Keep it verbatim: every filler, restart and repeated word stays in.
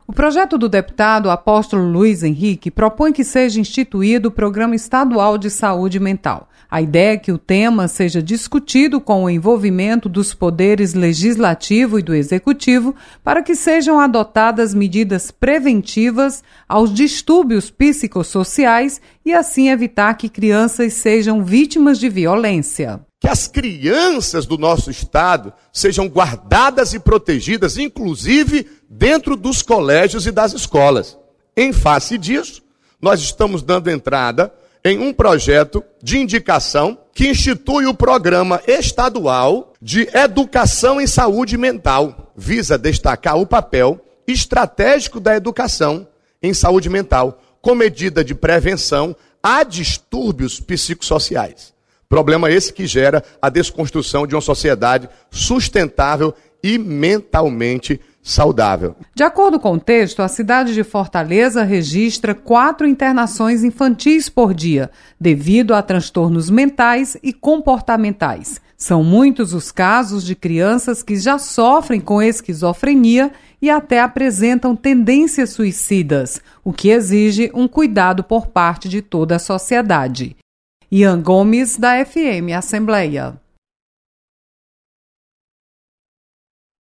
O projeto do deputado Apóstolo Luiz Henrique propõe que seja instituído o Programa Estadual de Saúde Mental. A ideia é que o tema seja discutido com o envolvimento dos poderes legislativo e do executivo para que sejam adotadas medidas preventivas aos distúrbios psicossociais e assim evitar que crianças sejam vítimas de violência. Que as crianças do nosso estado sejam guardadas e protegidas, inclusive dentro dos colégios e das escolas. Em face disso, nós estamos dando entrada em um projeto de indicação que institui o Programa Estadual de Educação em Saúde Mental. Visa destacar o papel estratégico da educação em saúde mental, com medida de prevenção a distúrbios psicossociais. Problema esse que gera a desconstrução de uma sociedade sustentável e mentalmente saudável. De acordo com o texto, a cidade de Fortaleza registra quatro internações infantis por dia, devido a transtornos mentais e comportamentais. São muitos os casos de crianças que já sofrem com esquizofrenia e até apresentam tendências suicidas, o que exige um cuidado por parte de toda a sociedade. Ian Gomes, da F M Assembleia.